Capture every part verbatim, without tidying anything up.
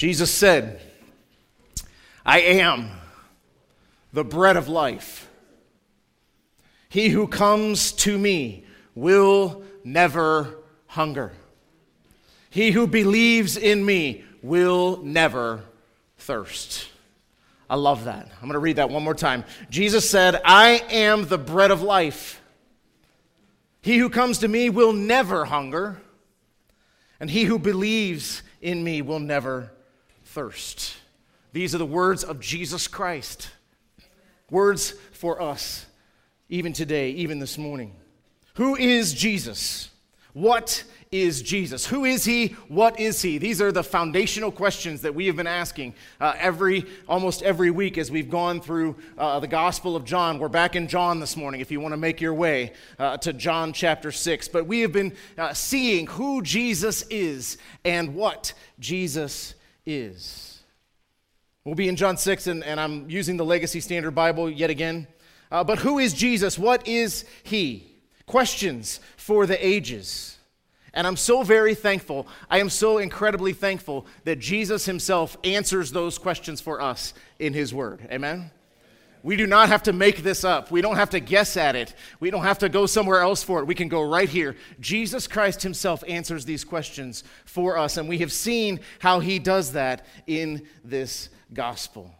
Jesus said, I am the bread of life. He who comes to me will never hunger. He who believes in me will never thirst. I love that. I'm going to read that one more time. Jesus said, I am the bread of life. He who comes to me will never hunger, and he who believes in me will never thirst. These are the words of Jesus Christ. Words for us, even today, even this morning. Who is Jesus? What is Jesus? Who is he? What is he? These are the foundational questions that we have been asking uh, every, almost every week as we've gone through uh, the Gospel of John. We're back in John this morning if you want to make your way uh, to John chapter six. But we have been uh, seeing who Jesus is and what Jesus is. We'll be in John six, and, and I'm using the Legacy Standard Bible yet again. Uh, but who is Jesus? What is he? Questions for the ages. And I'm so very thankful, I am so incredibly thankful that Jesus himself answers those questions for us in his word. Amen? We do not have to make this up. We don't have to guess at it. We don't have to go somewhere else for it. We can go right here. Jesus Christ himself answers these questions for us, and we have seen how he does that in this gospel.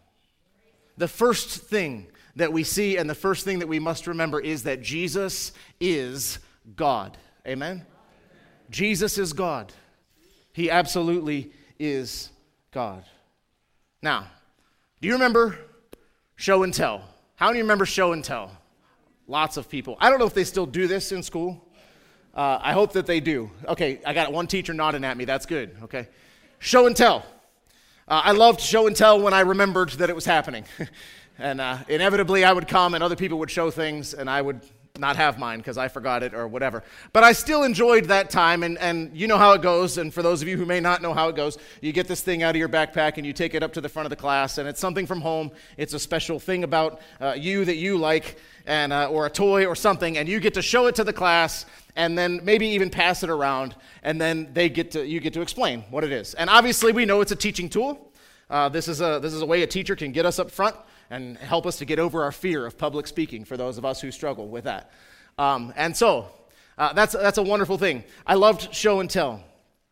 The first thing that we see and the first thing that we must remember is that Jesus is God. Amen? Jesus is God. He absolutely is God. Now, do you remember show and tell? How many remember show and tell? Lots of people. I don't know if they still do this in school. Uh, I hope that they do. Okay, I got one teacher nodding at me. That's good. Okay. Show and tell. Uh, I loved show and tell when I remembered that it was happening. And uh, inevitably I would come and other people would show things and I would not have mine because I forgot it or whatever. But I still enjoyed that time, and, and you know how it goes. And for those of you who may not know how it goes, you get this thing out of your backpack and you take it up to the front of the class, and it's something from home. It's a special thing about uh, you that you like, and uh, or a toy or something, and you get to show it to the class, and then maybe even pass it around, and then they get to you get to explain what it is. And obviously we know it's a teaching tool. Uh, this is a this is a way a teacher can get us up front and help us to get over our fear of public speaking for those of us who struggle with that. Um, and so, uh, that's, that's a wonderful thing. I loved show and tell.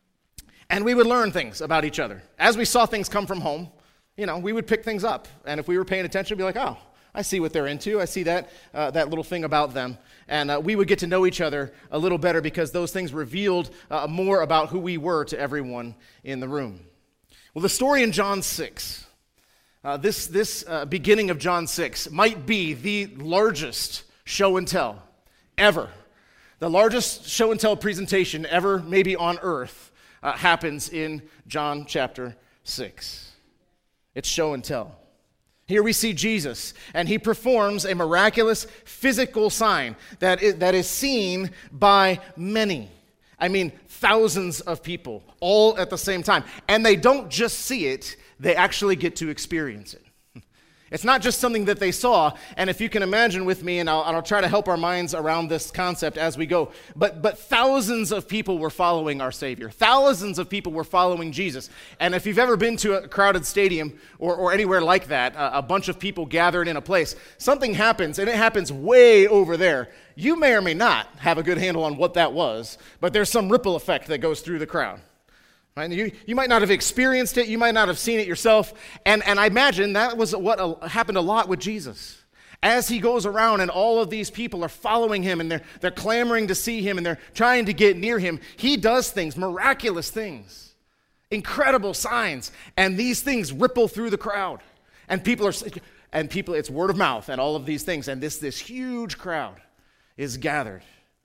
And we would learn things about each other. As we saw things come from home, you know, we would pick things up. And if we were paying attention, we'd be like, oh, I see what they're into. I see that, uh, that little thing about them. And uh, we would get to know each other a little better because those things revealed uh, more about who we were to everyone in the room. Well, the story in John six... Uh, this this uh, beginning of John six might be the largest show and tell ever. The largest show and tell presentation ever maybe on earth uh, happens in John chapter six. It's show and tell. Here we see Jesus, and he performs a miraculous physical sign that is, that is seen by many. I mean, thousands of people all at the same time. And they don't just see it, they actually get to experience it. It's not just something that they saw, and if you can imagine with me, and I'll, and I'll try to help our minds around this concept as we go, but, but thousands of people were following our Savior. Thousands of people were following Jesus. And if you've ever been to a crowded stadium or, or anywhere like that, a, a bunch of people gathered in a place, something happens, and it happens way over there. You may or may not have a good handle on what that was, but there's some ripple effect that goes through the crowd. Right? You, you might not have experienced it, you might not have seen it yourself, and, and I imagine that was what a, happened a lot with Jesus. As he goes around and all of these people are following him and they're, they're clamoring to see him and they're trying to get near him, he does things, miraculous things, incredible signs, and these things ripple through the crowd. And people are, and people, it's word of mouth and all of these things, and this, this huge crowd is gathered.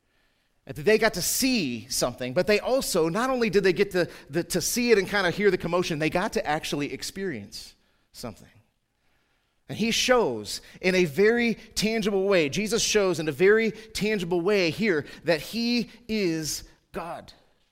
They got to see something, but they also, not only did they get to, the, to see it and kind of hear the commotion, they got to actually experience something. And he shows in a very tangible way, Jesus shows in a very tangible way here that he is God.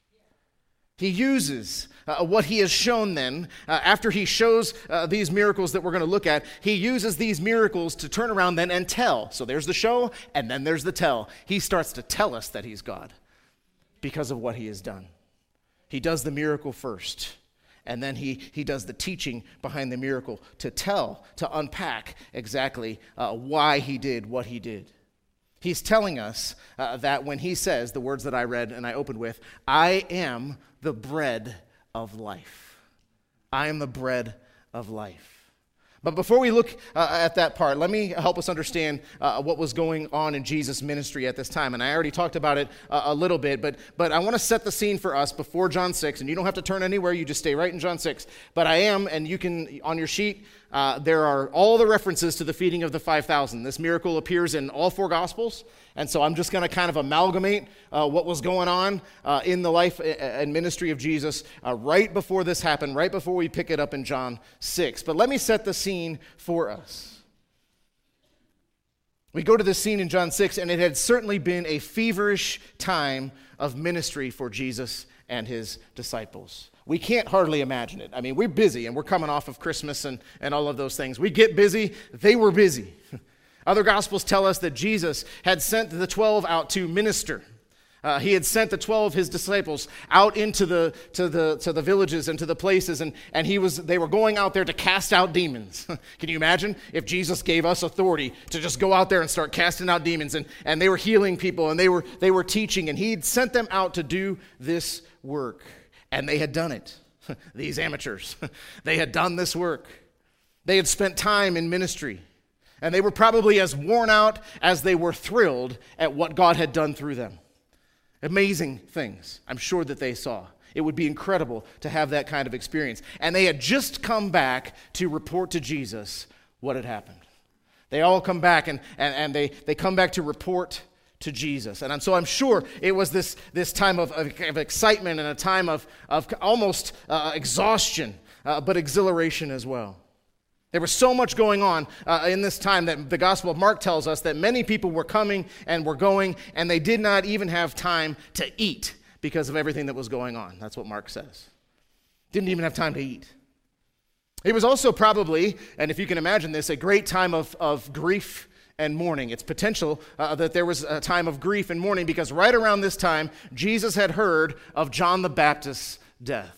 He uses uh, what he has shown then, uh, after he shows uh, these miracles that we're going to look at, he uses these miracles to turn around then and tell. So there's the show, and then there's the tell. He starts to tell us that he's God because of what he has done. He does the miracle first, And then he, he does the teaching behind the miracle to tell, to unpack exactly uh, why he did what he did. He's telling us uh, that when he says the words that I read and I opened with, I am the bread of life. I am the bread of life. But before we look uh, at that part, let me help us understand uh, what was going on in Jesus' ministry at this time. And I already talked about it uh, a little bit, but but I want to set the scene for us before John six. And you don't have to turn anywhere, you just stay right in John six. But I am, and you can, on your sheet, uh, there are all the references to the feeding of the five thousand. This miracle appears in all four Gospels. And so I'm just going to kind of amalgamate uh, what was going on uh, in the life and ministry of Jesus uh, right before this happened, right before we pick it up in John six. But let me set the scene for us. We go to this scene in John six, and it had certainly been a feverish time of ministry for Jesus and his disciples. We can't hardly imagine it. I mean, we're busy, and we're coming off of Christmas and, and all of those things. We get busy. They were busy. Other Gospels tell us that Jesus had sent the twelve out to minister. Uh, he had sent the twelve, his disciples, out into the to the to the villages and to the places, and, and he was they were going out there to cast out demons. Can you imagine if Jesus gave us authority to just go out there and start casting out demons, and, and they were healing people, and they were they were teaching, and he'd sent them out to do this work, and they had done it. These amateurs, they had done this work. They had spent time in ministry. And they were probably as worn out as they were thrilled at what God had done through them. Amazing things, I'm sure that they saw. It would be incredible to have that kind of experience. And they had just come back to report to Jesus what had happened. They all come back, and, and, and they, they come back to report to Jesus. And so I'm sure it was this, this time of, of, of excitement and a time of, of almost uh, exhaustion, uh, but exhilaration as well. There was so much going on uh, in this time that the Gospel of Mark tells us that many people were coming and were going, and they did not even have time to eat because of everything that was going on. That's what Mark says. Didn't even have time to eat. It was also probably, and if you can imagine this, a great time of, of grief and mourning. It's potential uh, that there was a time of grief and mourning because right around this time, Jesus had heard of John the Baptist's death.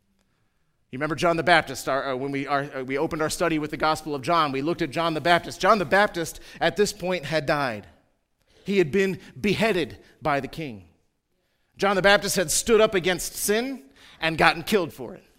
You remember John the Baptist, our, uh, when we, our, uh, we opened our study with the Gospel of John, we looked at John the Baptist. John the Baptist, at this point, had died. He had been beheaded by the king. John the Baptist had stood up against sin and gotten killed for it.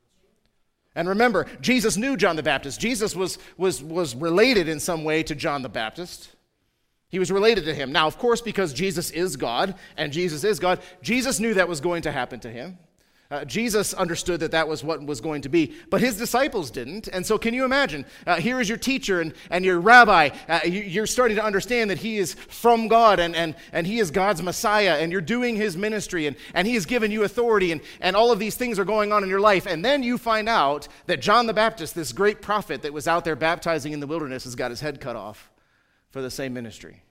And remember, Jesus knew John the Baptist. Jesus was, was, was related in some way to John the Baptist. He was related to him. Now, of course, because Jesus is God, and Jesus is God, Jesus knew that was going to happen to him. Uh, Jesus understood that that was what was going to be, but his disciples didn't. And so can you imagine, uh, here is your teacher and, and your rabbi, uh, you, you're starting to understand that he is from God and, and, and he is God's Messiah, and you're doing his ministry, and, and he has given you authority, and, and all of these things are going on in your life. And then you find out that John the Baptist, this great prophet that was out there baptizing in the wilderness, has got his head cut off for the same ministry.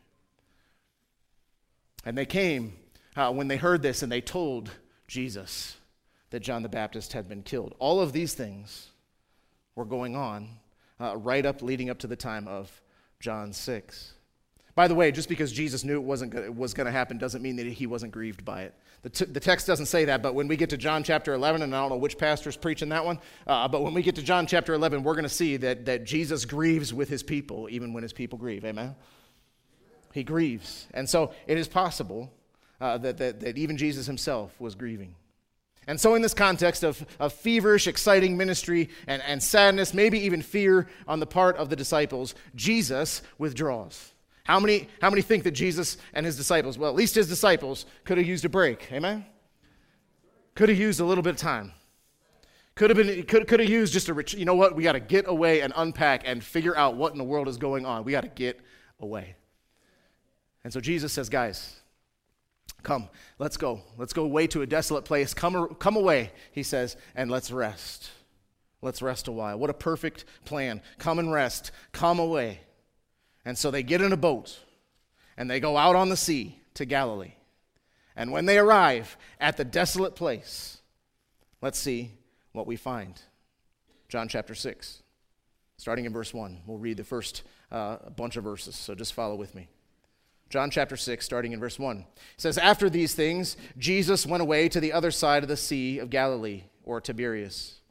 And they came uh, when they heard this, and they told Jesus that John the Baptist had been killed. All of these things were going on uh, right up, leading up to the time of John six. By the way, just because Jesus knew it wasn't go- it was going to happen doesn't mean that he wasn't grieved by it. The, t- the text doesn't say that, but when we get to John chapter eleven, and I don't know which pastor's preaching that one, uh, but when we get to John chapter eleven, we're going to see that, that Jesus grieves with his people, even when his people grieve. Amen? He grieves. And so it is possible uh, that, that, that even Jesus himself was grieving. And so in this context of, of feverish, exciting ministry and, and sadness, maybe even fear on the part of the disciples, Jesus withdraws. How many, how many think that Jesus and his disciples, well, at least his disciples, could have used a break? Amen? Could have used a little bit of time. Could have been, could, could have used just a, you know what, we got to get away and unpack and figure out what in the world is going on. We got to get away. And so Jesus says, guys, come, let's go. Let's go away to a desolate place. Come, come away, he says, and let's rest. Let's rest a while. What a perfect plan. Come and rest. Come away. And so they get in a boat, and they go out on the sea to Galilee. And when they arrive at the desolate place, let's see what we find. John chapter six, starting in verse one. We'll read the first uh, bunch of verses, so just follow with me. John chapter six, starting in verse one. It says, after these things, Jesus went away to the other side of the Sea of Galilee, or Tiberias.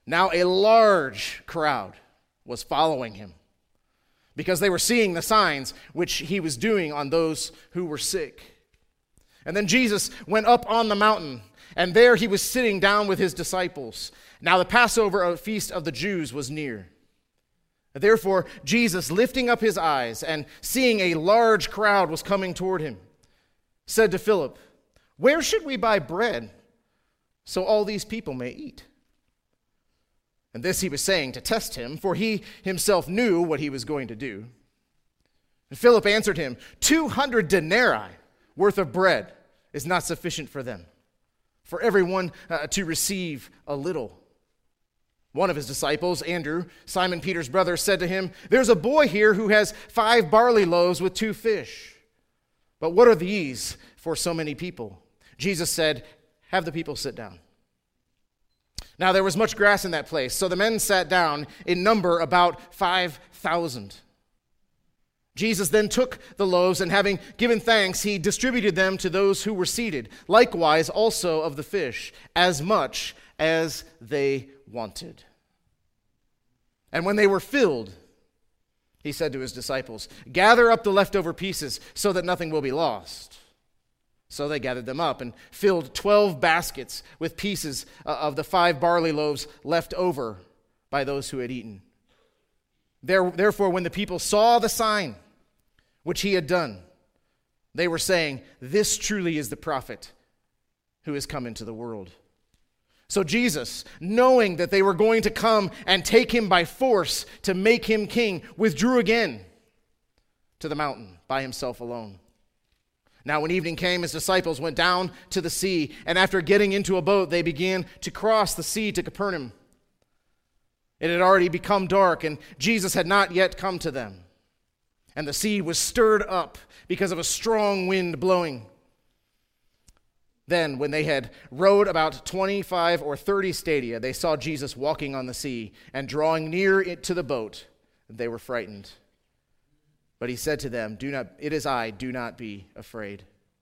Now a large crowd was following him because they were seeing the signs which he was doing on those who were sick. And then Jesus went up on the mountain, and there he was sitting down with his disciples. Now the Passover, a feast of the Jews, was near. Therefore, Jesus, lifting up his eyes and seeing a large crowd was coming toward him, said to Philip, "Where should we buy bread so all these people may eat?" And this he was saying to test him, for he himself knew what he was going to do. And Philip answered him, Two hundred denarii worth of bread is not sufficient for them, for everyone uh, to receive a little. One of his disciples, Andrew, Simon Peter's brother, said to him, "There's a boy here who has five barley loaves with two fish. But what are these for so many people?" Jesus said, "Have the people sit down." Now there was much grass in that place, so the men sat down, in number about five thousand. Jesus then took the loaves, and having given thanks, he distributed them to those who were seated, likewise also of the fish, as much as they wanted. And when they were filled, he said to his disciples, "Gather up the leftover pieces so that nothing will be lost." So they gathered them up and filled twelve baskets with pieces of the five barley loaves left over by those who had eaten. Therefore, when the people saw the sign which he had done, they were saying, "This truly is the prophet who has come into the world." So Jesus, knowing that they were going to come and take him by force to make him king, withdrew again to the mountain by himself alone. Now when evening came, his disciples went down to the sea, and after getting into a boat, they began to cross the sea to Capernaum. It had already become dark, and Jesus had not yet come to them. And the sea was stirred up because of a strong wind blowing. Then, when they had rowed about twenty-five or thirty stadia, they saw Jesus walking on the sea, and drawing near it to the boat, they were frightened. But he said to them, "Do not, it is I, do not be afraid."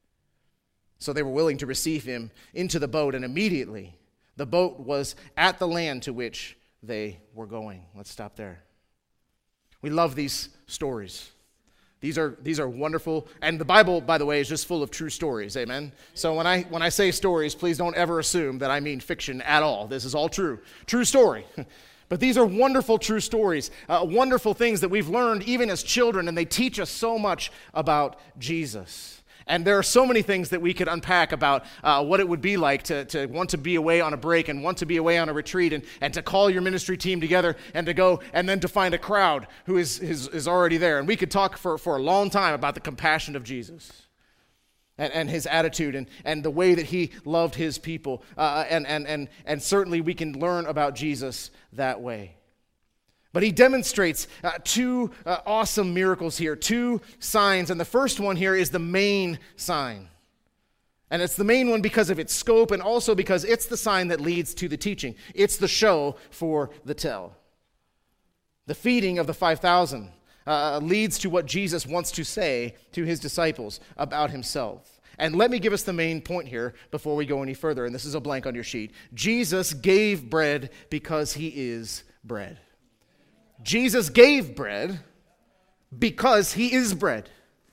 So they were willing to receive him into the boat, and immediately the boat was at the land to which they were going. Let's stop there. We love these stories. These are these are wonderful, and the Bible, by the way, is just full of true stories, amen? So when I when I say stories, please don't ever assume that I mean fiction at all. This is all true. True story. But these are wonderful true stories, uh, wonderful things that we've learned even as children, and they teach us so much about Jesus. And there are so many things that we could unpack about uh, what it would be like to, to want to be away on a break and want to be away on a retreat and, and to call your ministry team together and to go and then to find a crowd who is, is, is already there. And we could talk for, for a long time about the compassion of Jesus and, and his attitude and, and the way that he loved his people. Uh, and, and, and, and certainly we can learn about Jesus that way. But he demonstrates uh, two uh, awesome miracles here, two signs. And the first one here is the main sign. And it's the main one because of its scope and also because it's the sign that leads to the teaching. It's the show for the tell. The feeding of the five thousand uh, leads to what Jesus wants to say to his disciples about himself. And let me give us the main point here before we go any further. And this is a blank on your sheet. Jesus gave bread because he is bread. Jesus gave bread because he is bread.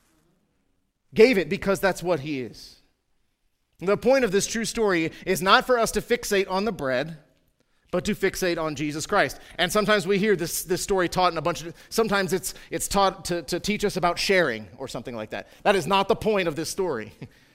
Gave it because that's what he is. The point of this true story is not for us to fixate on the bread, but to fixate on Jesus Christ. And sometimes we hear this, this story taught in a bunch of, sometimes it's, it's taught to, to teach us about sharing or something like that. That is not the point of this story.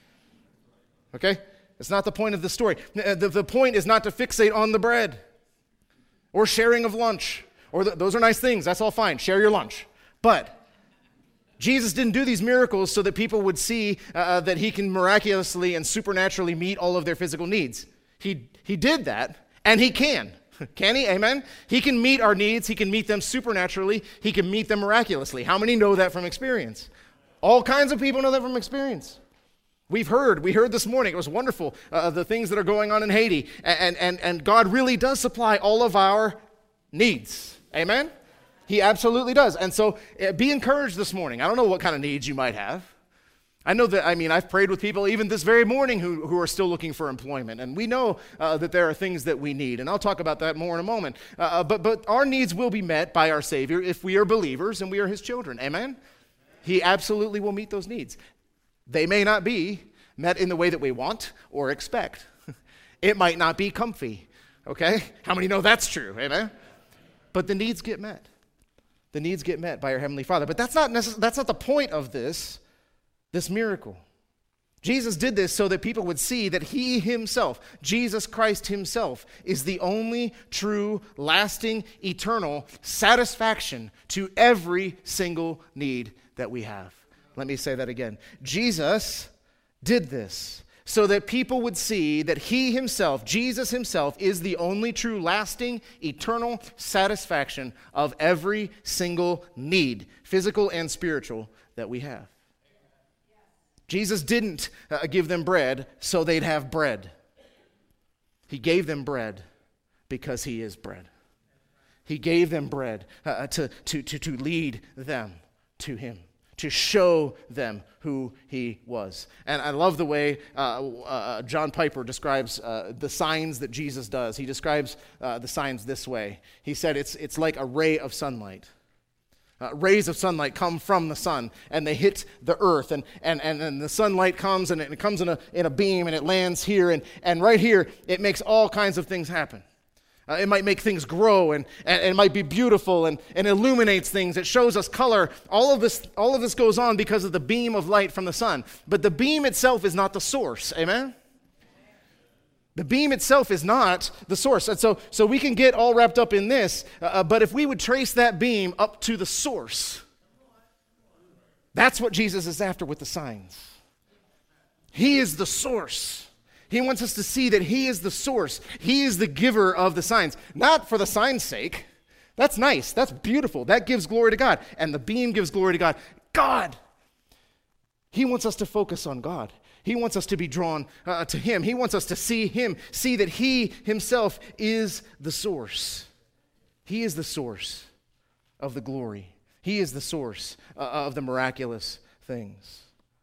Okay? It's not the point of the story. The, the point is not to fixate on the bread or sharing of lunch. Or th- those are nice things. That's all fine. Share your lunch. But Jesus didn't do these miracles so that people would see uh, that he can miraculously and supernaturally meet all of their physical needs. He, he did that, and he can. Can he? Amen? He can meet our needs. He can meet them supernaturally. He can meet them miraculously. How many know that from experience? All kinds of people know that from experience. We've heard, we heard this morning, it was wonderful, uh, the things that are going on in Haiti. And, and, and God really does supply all of our needs. Amen? He absolutely does. And so uh, be encouraged this morning. I don't know what kind of needs you might have. I know that, I mean, I've prayed with people even this very morning who, who are still looking for employment, and we know uh, that there are things that we need, and I'll talk about that more in a moment. Uh, but, but our needs will be met by our Savior if we are believers and we are his children. Amen? He absolutely will meet those needs. They may not be met in the way that we want or expect. It might not be comfy, okay? How many know that's true? Amen? But the needs get met. The needs get met by our Heavenly Father. But that's not necess- that's not the point of this, this miracle. Jesus did this so that people would see that he himself, Jesus Christ himself, is the only true, lasting, eternal satisfaction to every single need that we have. Let me say that again. Jesus did this so that people would see that he himself, Jesus himself, is the only true, lasting, eternal satisfaction of every single need, physical and spiritual, that we have. Jesus didn't uh, give them bread so they'd have bread. He gave them bread because he is bread. He gave them bread uh, to, to, to, to lead them to him, to show them who he was. And I love the way uh, uh, John Piper describes uh, the signs that Jesus does. He describes uh, the signs this way. He said it's, it's like a ray of sunlight. Uh, rays of sunlight come from the sun, and they hit the earth, and and and, and the sunlight comes, and it, it comes in a in a beam, and it lands here, and, and right here, it makes all kinds of things happen. Uh, it might make things grow, and, and, and it might be beautiful, and, and illuminates things. It shows us color. All of this, all of this goes on because of the beam of light from the sun. But the beam itself is not the source. Amen? The beam itself is not the source. And so, so we can get all wrapped up in this, uh, but if we would trace that beam up to the source, that's what Jesus is after with the signs. He is the source. He wants us to see that he is the source. He is the giver of the signs, not for the sign's sake. That's nice. That's beautiful. That gives glory to God. And the beam gives glory to God. God. He wants us to focus on God. He wants us to be drawn uh, to him. He wants us to see him, see that he himself is the source. He is the source of the glory. He is the source uh, of the miraculous things.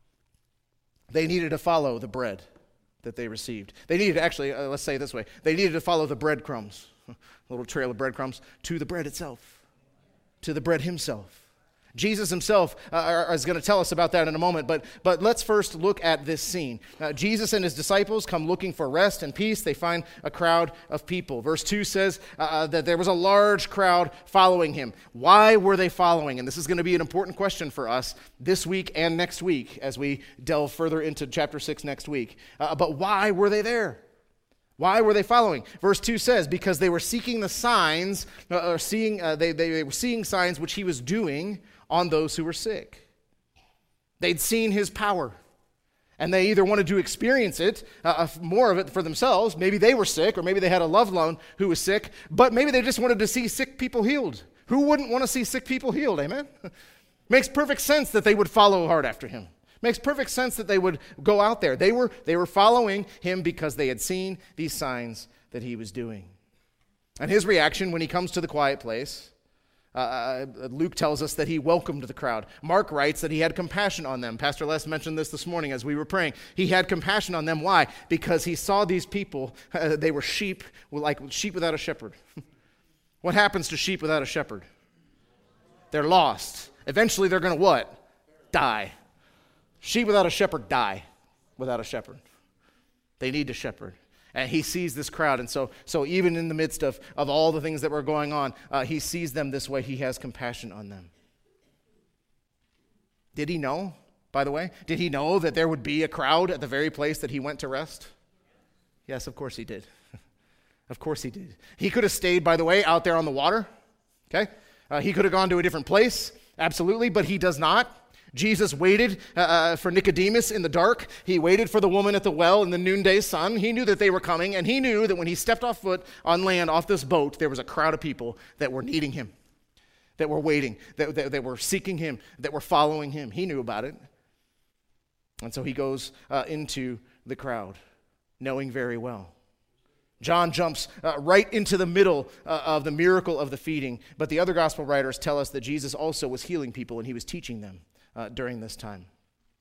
They needed to follow the bread that they received. They needed, actually, uh, let's say it this way, they needed to follow the breadcrumbs, a little trail of breadcrumbs, to the bread itself, to the bread himself. Jesus himself uh, is going to tell us about that in a moment, but but let's first look at this scene. Uh, Jesus and his disciples come looking for rest and peace. They find a crowd of people. Verse two says uh, that there was a large crowd following him. Why were they following? And this is going to be an important question for us this week and next week as we delve further into chapter six next week. Uh, but why were they there? Why were they following? Verse two says, because they were seeking the signs, uh, or seeing, uh, they, they, they were seeing signs which he was doing on those who were sick. They'd seen his power, and they either wanted to experience it, uh, more of it for themselves. Maybe they were sick, or maybe they had a loved one who was sick, but maybe they just wanted to see sick people healed. Who wouldn't want to see sick people healed, amen? Makes perfect sense that they would follow hard after him. Makes perfect sense that they would go out there. They were, they were following him because they had seen these signs that he was doing. And his reaction when he comes to the quiet place, Uh, Luke tells us that he welcomed the crowd. Mark writes that he had compassion on them. Pastor Les mentioned this this morning as we were praying. He had compassion on them. Why? Because he saw these people, uh, they were sheep, like sheep without a shepherd. What happens to sheep without a shepherd? They're lost. Eventually they're going to what? Die. Sheep without a shepherd die without a shepherd. They need a shepherd. And he sees this crowd, and so so even in the midst of, of all the things that were going on, uh, he sees them this way. He has compassion on them. Did he know, by the way? Did he know that there would be a crowd at the very place that he went to rest? Yes, of course he did. Of course he did. He could have stayed, by the way, out there on the water. Okay? Uh, he could have gone to a different place, absolutely, but he does not. Jesus waited uh, for Nicodemus in the dark. He waited for the woman at the well in the noonday sun. He knew that they were coming, and he knew that when he stepped off foot on land off this boat, there was a crowd of people that were needing him, that were waiting, that, that, that were seeking him, that were following him. He knew about it. And so he goes uh, into the crowd, knowing very well. John jumps uh, right into the middle uh, of the miracle of the feeding, but the other gospel writers tell us that Jesus also was healing people, and he was teaching them Uh, during this time.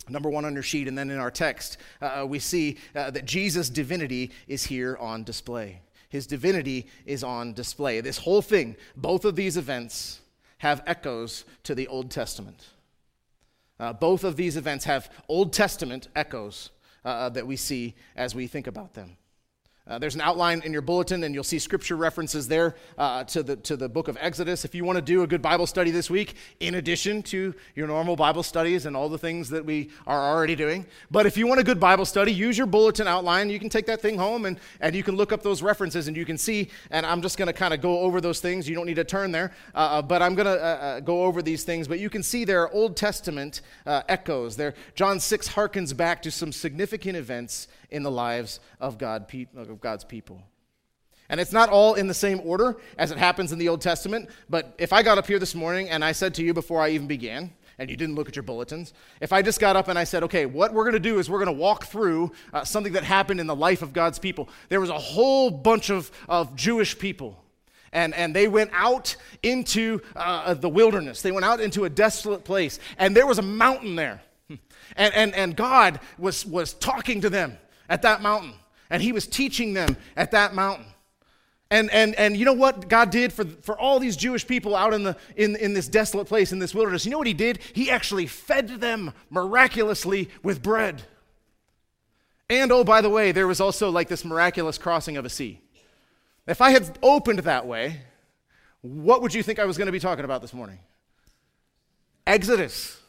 Number one on your sheet, and then in our text, uh, we see uh, that Jesus' divinity is here on display. His divinity is on display. This whole thing, both of these events, have echoes to the Old Testament. Uh, both of these events have Old Testament echoes uh, that we see as we think about them. Uh, there's an outline in your bulletin, and you'll see scripture references there uh, to the to the book of Exodus. If you want to do a good Bible study this week, in addition to your normal Bible studies and all the things that we are already doing. But if you want a good Bible study, use your bulletin outline. You can take that thing home, and, and you can look up those references, and you can see, and I'm just going to kind of go over those things. You don't need to turn there, uh, but I'm going to uh, uh, go over these things. But you can see there are Old Testament uh, echoes. There, John six harkens back to some significant events in the lives of God, of God's people. And it's not all in the same order as it happens in the Old Testament, but if I got up here this morning and I said to you before I even began, and you didn't look at your bulletins, if I just got up and I said, okay, what we're going to do is we're going to walk through uh, something that happened in the life of God's people. There was a whole bunch of, of Jewish people, and, and they went out into uh, the wilderness. They went out into a desolate place, and there was a mountain there. And, and, and God was, was talking to them at that mountain, and he was teaching them at that mountain. And and and you know what God did for, for all these Jewish people out in the in, in this desolate place, in this wilderness? You know what he did? He actually fed them miraculously with bread. And oh, by the way, there was also like this miraculous crossing of a sea. If I had opened that way, what would you think I was going to be talking about this morning? Exodus.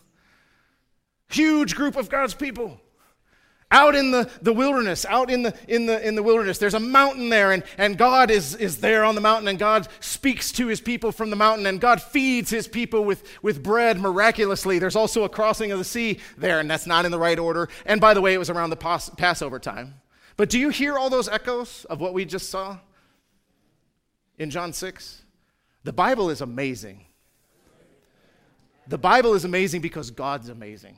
Huge group of God's people. Out in the, the wilderness, out in the in the in the wilderness, there's a mountain there, and, and God is, is there on the mountain, and God speaks to his people from the mountain, and God feeds his people with, with bread miraculously. There's also a crossing of the sea there, and that's not in the right order. And by the way, it was around the Pas- Passover time. But do you hear all those echoes of what we just saw in John six? The Bible is amazing. The Bible is amazing because God's amazing.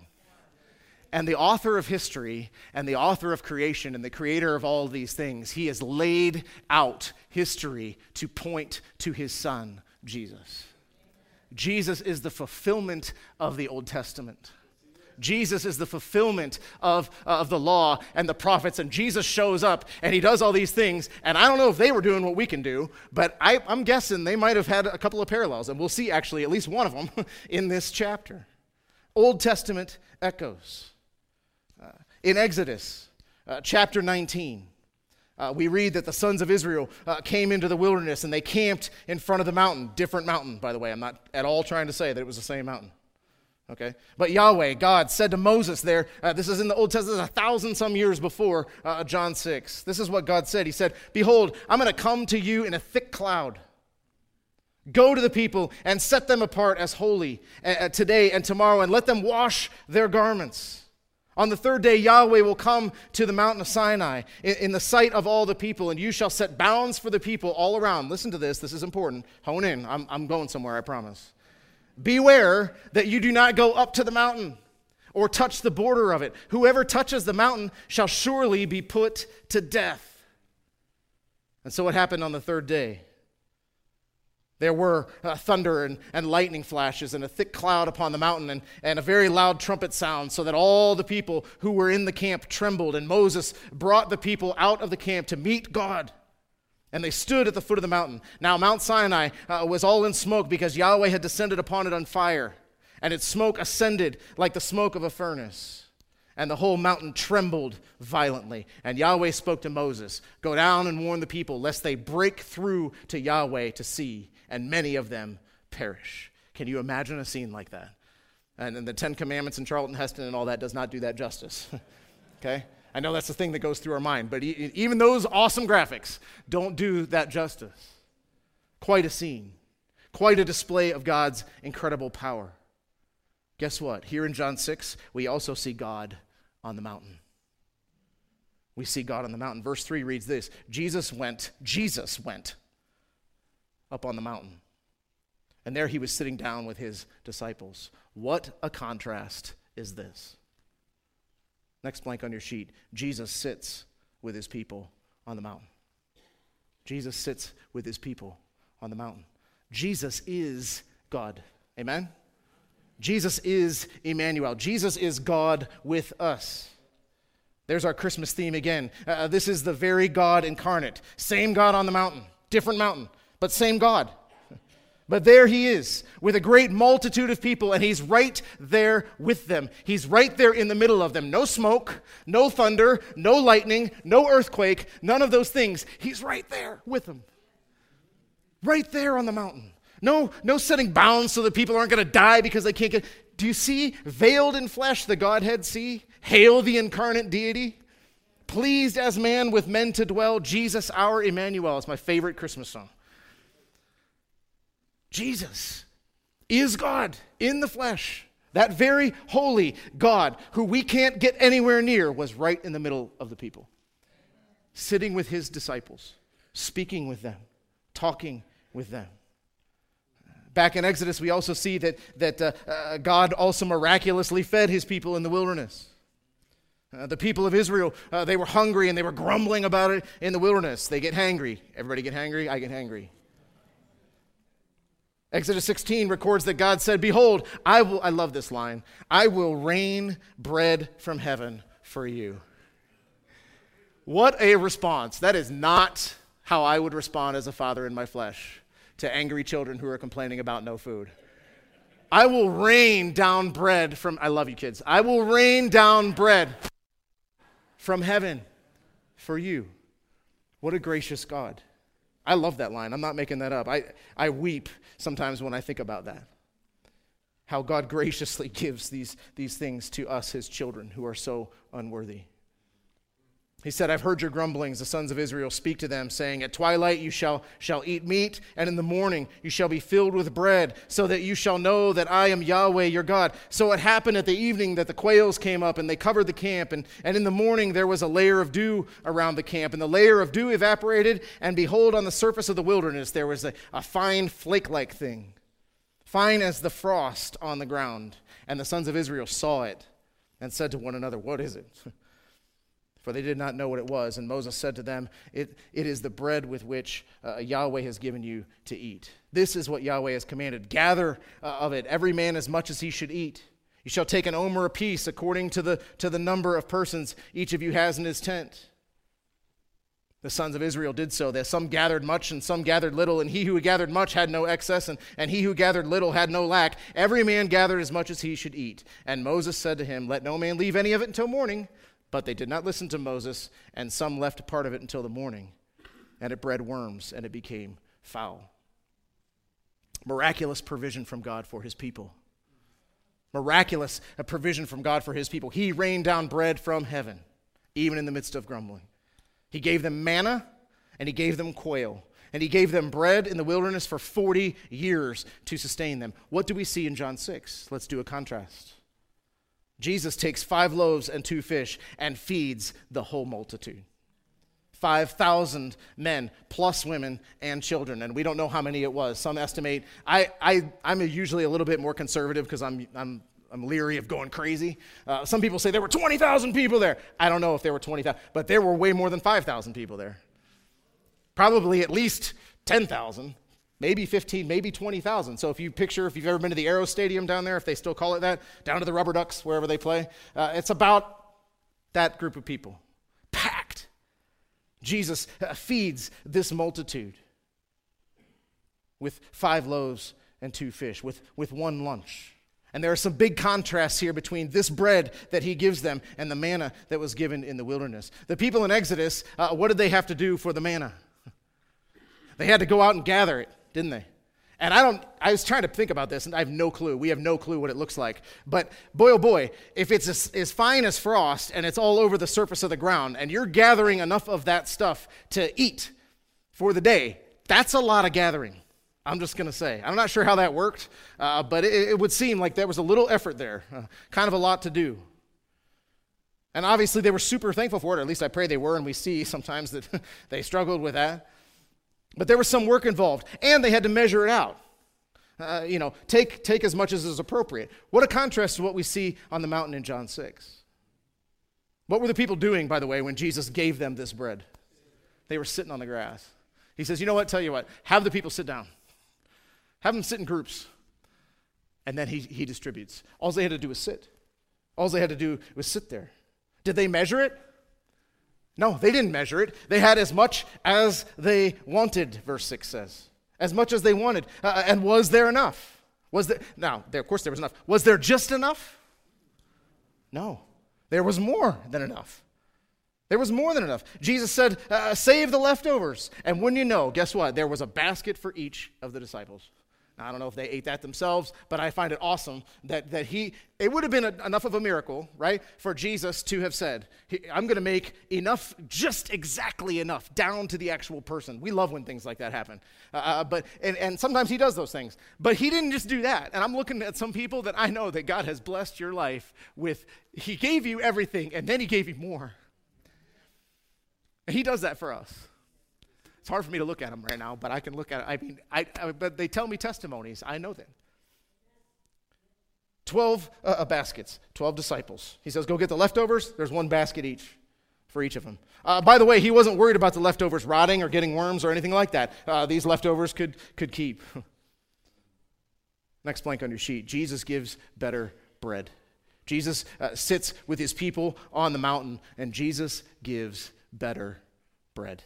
And the author of history and the author of creation and the creator of all these things, he has laid out history to point to his son, Jesus. Jesus is the fulfillment of the Old Testament. Jesus is the fulfillment of, uh, of the law and the prophets, and Jesus shows up and he does all these things, and I don't know if they were doing what we can do, but I, I'm guessing they might have had a couple of parallels, and we'll see actually at least one of them in this chapter. Old Testament echoes. Uh, in Exodus uh, chapter nineteen, uh, we read that the sons of Israel uh, came into the wilderness and they camped in front of the mountain. Different mountain, by the way. I'm not at all trying to say that it was the same mountain. Okay? But Yahweh, God, said to Moses there, uh, this is in the Old Testament, this is a thousand some years before uh, John six. This is what God said. He said, behold, I'm going to come to you in a thick cloud. Go to the people and set them apart as holy uh, today and tomorrow, and let them wash their garments. On the third day, Yahweh will come to the mountain of Sinai in, in the sight of all the people, and you shall set bounds for the people all around. Listen to this. This is important. Hone in. I'm, I'm going somewhere, I promise. Beware that you do not go up to the mountain or touch the border of it. Whoever touches the mountain shall surely be put to death. And so what happened on the third day? There were uh, thunder and, and lightning flashes and a thick cloud upon the mountain, and, and a very loud trumpet sound, so that all the people who were in the camp trembled. And Moses brought the people out of the camp to meet God. And they stood at the foot of the mountain. Now Mount Sinai uh, was all in smoke because Yahweh had descended upon it on fire. And its smoke ascended like the smoke of a furnace. And the whole mountain trembled violently. And Yahweh spoke to Moses, go down and warn the people, lest they break through to Yahweh to see, and many of them perish. Can you imagine a scene like that? And, and the Ten Commandments and Charlton Heston and all that does not do that justice. Okay? I know that's the thing that goes through our mind, but e- even those awesome graphics don't do that justice. Quite a scene. Quite a display of God's incredible power. Guess what? Here in John six, we also see God on the mountain. We see God on the mountain. Verse three reads this, Jesus went, Jesus went up on the mountain. And there he was sitting down with his disciples. What a contrast is this? Next blank on your sheet. Jesus sits with his people on the mountain. Jesus sits with his people on the mountain. Jesus is God. Amen? Jesus is Emmanuel. Jesus is God with us. There's our Christmas theme again. Uh, this is the very God incarnate. Same God on the mountain, different mountain, but same God. But there he is with a great multitude of people, and he's right there with them. He's right there in the middle of them. No smoke, no thunder, no lightning, no earthquake, none of those things. He's right there with them. Right there on the mountain. No, no setting bounds so that people aren't going to die because they can't get... Do you see, veiled in flesh, the Godhead see? Hail the incarnate deity. Pleased as man with men to dwell. Jesus, our Emmanuel. It's my favorite Christmas song. Jesus is God in the flesh. That very holy God who we can't get anywhere near was right in the middle of the people. Sitting with his disciples. Speaking with them. Talking with them. Back in Exodus, we also see that, that uh, uh, God also miraculously fed his people in the wilderness. Uh, the people of Israel, uh, they were hungry and they were grumbling about it in the wilderness. They get hangry. Everybody get hangry? I get hangry. Exodus sixteen records that God said, behold, I will, I love this line, I will rain bread from heaven for you. What a response. That is not how I would respond as a father in my flesh to angry children who are complaining about no food. I will rain down bread from, I love you kids, I will rain down bread from heaven for you. What a gracious God. I love that line. I'm not making that up. I, I weep sometimes when I think about that. How God graciously gives these, these things to us, his children, who are so unworthy. He said, I've heard your grumblings, the sons of Israel. Speak to them, saying, at twilight you shall, shall eat meat, and in the morning you shall be filled with bread, so that you shall know that I am Yahweh your God. So it happened at the evening that the quails came up, and they covered the camp, and, and in the morning there was a layer of dew around the camp, and the layer of dew evaporated, and behold, on the surface of the wilderness there was a, a fine flake-like thing, fine as the frost on the ground. And the sons of Israel saw it, and said to one another, what is it? For they did not know what it was. And Moses said to them, It, it is the bread with which uh, Yahweh has given you to eat. This is what Yahweh has commanded. Gather uh, of it, every man as much as he should eat. You shall take an omer apiece according to the, to the number of persons each of you has in his tent. The sons of Israel did so. That some gathered much and some gathered little, and he who gathered much had no excess, and, and he who gathered little had no lack. Every man gathered as much as he should eat. And Moses said to him, Let no man leave any of it until morning. But they did not listen to Moses, and some left a part of it until the morning. And it bred worms, and it became foul. Miraculous provision from God for his people. Miraculous provision from God for his people. He rained down bread from heaven, even in the midst of grumbling. He gave them manna, and he gave them quail. And he gave them bread in the wilderness for forty years to sustain them. What do we see in John six? Let's do a contrast. Jesus takes five loaves and two fish and feeds the whole multitude. five thousand men, plus women and children. And we don't know how many it was. Some estimate. I, I, I'm usually a little bit more conservative because I'm, I'm, I'm leery of going crazy. Uh, some people say there were twenty thousand people there. I don't know if there were twenty thousand, but there were way more than five thousand people there. Probably at least ten thousand. Maybe fifteen, maybe twenty thousand. So if you picture, if you've ever been to the Aero Stadium down there, if they still call it that, down to the Rubber Ducks, wherever they play, uh, it's about that group of people. Packed. Jesus uh, feeds this multitude with five loaves and two fish, with, with one lunch. And there are some big contrasts here between this bread that he gives them and the manna that was given in the wilderness. The people in Exodus, uh, what did they have to do for the manna? They had to go out and gather it, didn't they? And I don't, I was trying to think about this, and I have no clue. We have no clue what it looks like. But boy, oh boy, if it's as, as fine as frost and it's all over the surface of the ground, and you're gathering enough of that stuff to eat for the day, that's a lot of gathering. I'm just going to say. I'm not sure how that worked, uh, but it, it would seem like there was a little effort there, uh, kind of a lot to do. And obviously they were super thankful for it, or at least I pray they were, and we see sometimes that they struggled with that. But there was some work involved, and they had to measure it out. Uh, you know, take, take as much as is appropriate. What a contrast to what we see on the mountain in John six. What were the people doing, by the way, when Jesus gave them this bread? They were sitting on the grass. He says, you know what, tell you what, have the people sit down. Have them sit in groups. And then he, he distributes. All they had to do was sit. All they had to do was sit there. Did they measure it? No, they didn't measure it. They had as much as they wanted, verse six says. As much as they wanted. Uh, and was there enough? Was there? Now, there, of course there was enough. Was there just enough? No. There was more than enough. There was more than enough. Jesus said, uh, save the leftovers. And wouldn't you know, guess what? There was a basket for each of the disciples. Now, I don't know if they ate that themselves, but I find it awesome that, that he, it would have been a, enough of a miracle, right, for Jesus to have said, I'm going to make enough, just exactly enough, down to the actual person. We love when things like that happen. Uh, but and, and sometimes he does those things. But he didn't just do that. And I'm looking at some people that I know that God has blessed your life with, he gave you everything, and then he gave you more. And he does that for us. It's hard for me to look at them right now, but I can look at it. I mean, I, I but they tell me testimonies. I know that. Twelve uh, baskets, twelve disciples. He says, go get the leftovers. There's one basket each for each of them. Uh, by the way, he wasn't worried about the leftovers rotting or getting worms or anything like that. Uh, these leftovers could, could keep. Next blank on your sheet. Jesus gives better bread. Jesus uh, sits with his people on the mountain, and Jesus gives better bread.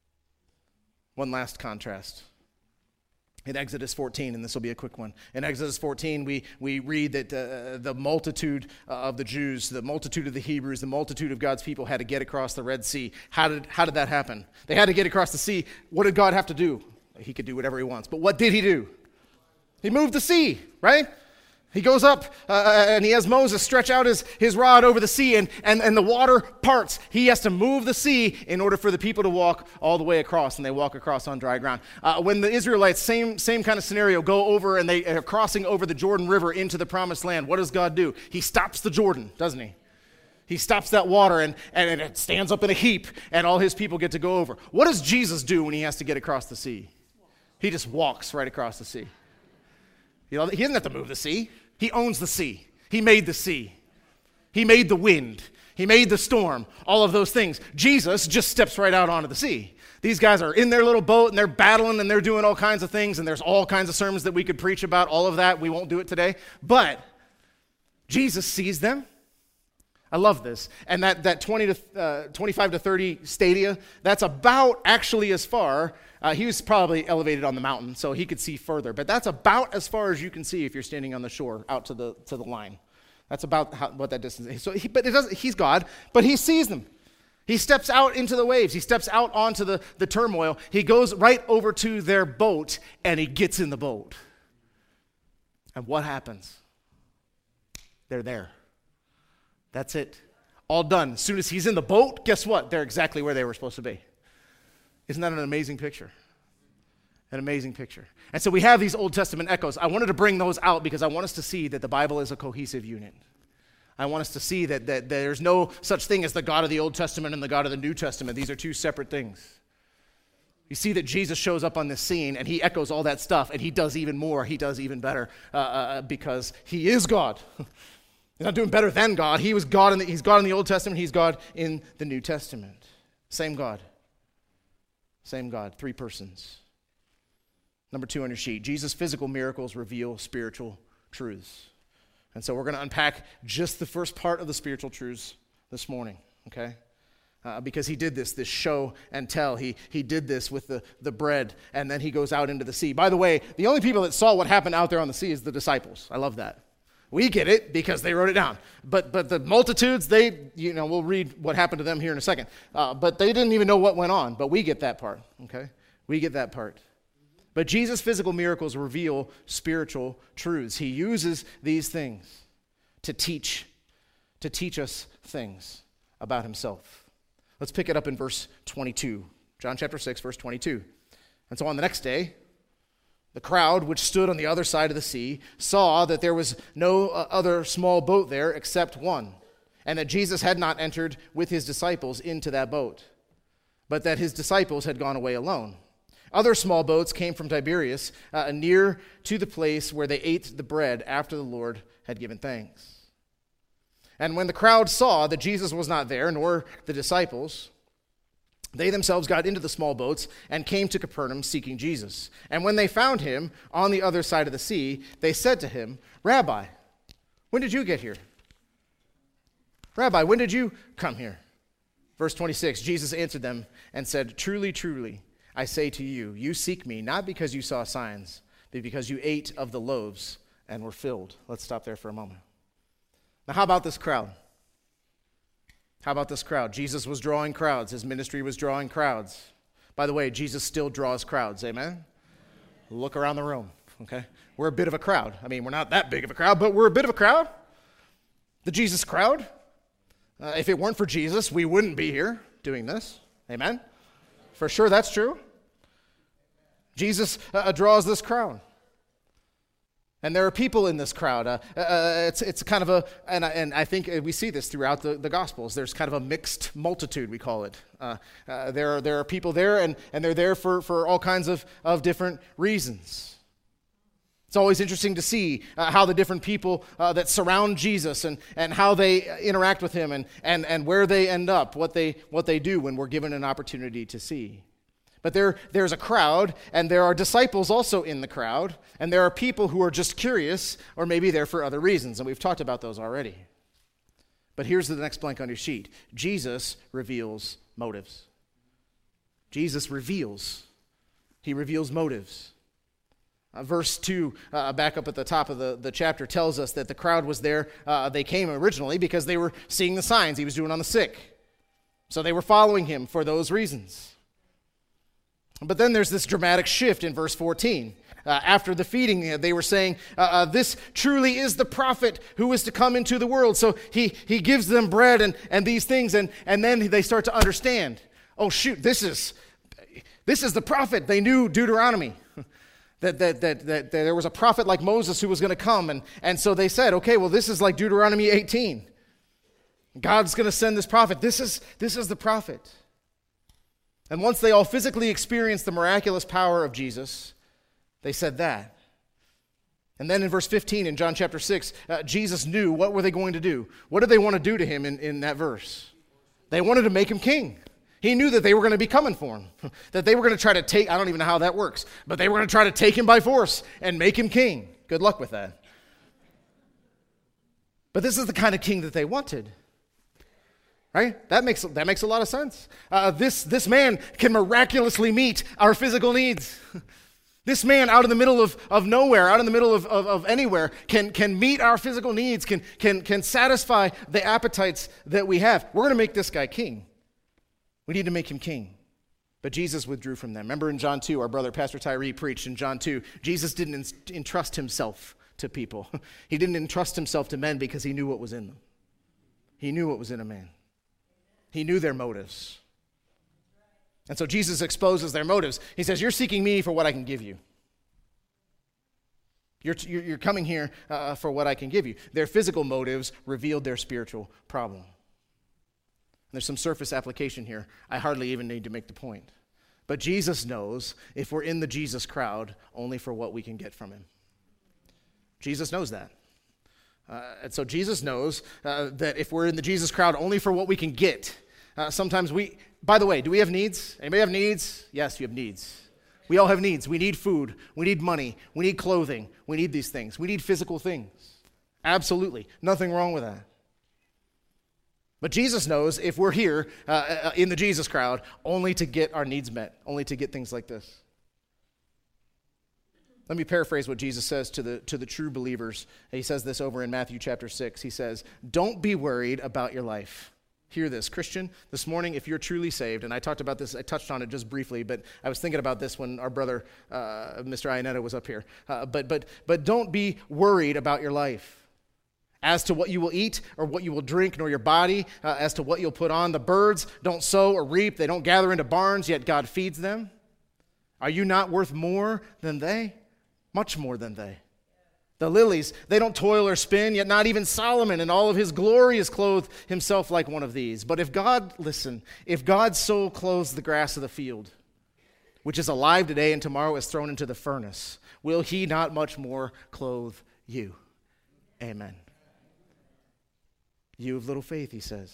One last contrast. In Exodus fourteen, and this will be a quick one. In Exodus fourteen, we, we read that uh, the multitude of the Jews, the multitude of the Hebrews, the multitude of God's people had to get across the Red Sea. How did, how did that happen? They had to get across the sea. What did God have to do? He could do whatever he wants. But what did he do? He moved the sea, right? He goes up uh, and he has Moses stretch out his, his rod over the sea, and, and, and the water parts. He has to move the sea in order for the people to walk all the way across, and they walk across on dry ground. Uh, when the Israelites, same, same kind of scenario, go over and they are crossing over the Jordan River into the promised land, what does God do? He stops the Jordan, doesn't he? He stops that water, and, and it stands up in a heap, and all his people get to go over. What does Jesus do when he has to get across the sea? He just walks right across the sea. You know, he doesn't have to move the sea. He owns the sea. He made the sea. He made the wind. He made the storm. All of those things. Jesus just steps right out onto the sea. These guys are in their little boat, and they're battling, and they're doing all kinds of things, and there's all kinds of sermons that we could preach about, all of that. We won't do it today. But Jesus sees them. I love this. And that, that twenty to, uh, twenty-five to thirty stadia, that's about actually as far. Uh, he was probably elevated on the mountain, so he could see further. But that's about as far as you can see if you're standing on the shore out to the to the line. That's about how, what that distance is. So, he, but it doesn't. He's God, but he sees them. He steps out into the waves. He steps out onto the, the turmoil. He goes right over to their boat, and he gets in the boat. And what happens? They're there. That's it. All done. As soon as he's in the boat, guess what? They're exactly where they were supposed to be. Isn't that an amazing picture? An amazing picture. And so we have these Old Testament echoes. I wanted to bring those out because I want us to see that the Bible is a cohesive unit. I want us to see that, that, that there's no such thing as the God of the Old Testament and the God of the New Testament. These are two separate things. You see that Jesus shows up on this scene, and he echoes all that stuff, and he does even more. He does even better uh, uh, because he is God. He's not doing better than God. He was God in the, he's God in the Old Testament. He's God in the New Testament. Same God. Same God. Three persons. Number two on your sheet. Jesus' physical miracles reveal spiritual truths. And so we're going to unpack just the first part of the spiritual truths this morning, okay? Uh, because he did this, this show and tell. He he did this with the, the bread, and then he goes out into the sea. By the way, the only people that saw what happened out there on the sea is the disciples. I love that. We get it because they wrote it down. But but the multitudes, they, you know, we'll read what happened to them here in a second. Uh, but they didn't even know what went on. But we get that part, okay? We get that part. But Jesus' physical miracles reveal spiritual truths. He uses these things to teach, to teach us things about himself. Let's pick it up in verse twenty-two. John chapter six, verse twenty-two. And so on the next day, the crowd, which stood on the other side of the sea, saw that there was no other small boat there except one, and that Jesus had not entered with his disciples into that boat, but that his disciples had gone away alone. Other small boats came from Tiberias, uh, near to the place where they ate the bread after the Lord had given thanks. And when the crowd saw that Jesus was not there, nor the disciples, They themselves got into the small boats and came to Capernaum seeking Jesus. And when they found him on the other side of the sea, they said to him, Rabbi, when did you get here? Rabbi, when did you come here? Verse twenty-six, Jesus answered them and said, Truly, truly, I say to you, you seek me not because you saw signs, but because you ate of the loaves and were filled. Let's stop there for a moment. Now, how about this crowd? How about this crowd? Jesus was drawing crowds. His ministry was drawing crowds. By the way, Jesus still draws crowds. Amen? Look around the room, okay? We're a bit of a crowd. I mean, we're not that big of a crowd, but we're a bit of a crowd. The Jesus crowd. Uh, if it weren't for Jesus, we wouldn't be here doing this. Amen? For sure, that's true. Jesus uh, draws this crowd. And there are people in this crowd. Uh, uh, it's it's kind of a, and I, and I think we see this throughout the, the Gospels. There's kind of a mixed multitude, we call it. Uh, uh, there, are, there are people there, and, and they're there for, for all kinds of, of different reasons. It's always interesting to see uh, how the different people uh, that surround Jesus and, and how they interact with him and, and, and where they end up, what they, what they do when we're given an opportunity to see. But there, there's a crowd, and there are disciples also in the crowd, and there are people who are just curious, or maybe there for other reasons, and we've talked about those already. But here's the next blank on your sheet. Jesus reveals motives. Jesus reveals. He reveals motives. Uh, verse two, uh, back up at the top of the, the chapter, tells us that the crowd was there. Uh, they came originally because they were seeing the signs he was doing on the sick. So they were following him for those reasons. But then there's this dramatic shift in verse fourteen. Uh, after the feeding, they were saying, uh, uh, this truly is the prophet who is to come into the world. So he he gives them bread and, and these things, and, and then they start to understand, oh, shoot, this is this is the prophet. They knew Deuteronomy, that, that, that, that, that there was a prophet like Moses who was going to come. And, and so they said, okay, well, this is like Deuteronomy eighteen. God's going to send this prophet. This is This is the prophet. And once they all physically experienced the miraculous power of Jesus, they said that. And then in verse fifteen in John chapter six, uh, Jesus knew what were they going to do. What did they want to do to him in, in that verse? They wanted to make him king. He knew that they were going to be coming for him, that they were going to try to take, I don't even know how that works, but they were going to try to take him by force and make him king. Good luck with that. But this is the kind of king that they wanted. Right? That makes that makes a lot of sense. Uh, this, this man can miraculously meet our physical needs. This man out in the middle of, of nowhere, out in the middle of, of, of anywhere, can, can meet our physical needs, can, can, can satisfy the appetites that we have. We're going to make this guy king. We need to make him king. But Jesus withdrew from them. Remember in John two, our brother Pastor Tyree preached in John two, Jesus didn't entrust himself to people. He didn't entrust himself to men because he knew what was in them. He knew what was in a man. He knew their motives. And so Jesus exposes their motives. He says, you're seeking me for what I can give you. You're, you're coming here uh, for what I can give you. Their physical motives revealed their spiritual problem. There's some surface application here. I hardly even need to make the point. But Jesus knows if we're in the Jesus crowd only for what we can get from him. Jesus knows that. Uh, and so Jesus knows uh, that if we're in the Jesus crowd only for what we can get, uh, sometimes we, by the way, do we have needs? Anybody have needs? Yes, you have needs. We all have needs. We need food. We need money. We need clothing. We need these things. We need physical things. Absolutely. Nothing wrong with that. But Jesus knows if we're here uh, in the Jesus crowd only to get our needs met, only to get things like this. Let me paraphrase what Jesus says to the to the true believers. He says this over in Matthew chapter six. He says, don't be worried about your life. Hear this, Christian, this morning, if you're truly saved, and I talked about this, I touched on it just briefly, but I was thinking about this when our brother, uh, Mister Ionetta, was up here. Uh, but but but don't be worried about your life as to what you will eat or what you will drink, nor your body, uh, as to what you'll put on. The birds don't sow or reap. They don't gather into barns, yet God feeds them. Are you not worth more than they? Much more than they. The lilies, they don't toil or spin, yet not even Solomon in all of his glory is clothed himself like one of these. But if God, listen, if God so clothes the grass of the field, which is alive today and tomorrow is thrown into the furnace, will he not much more clothe you? Amen. You of little faith, he says.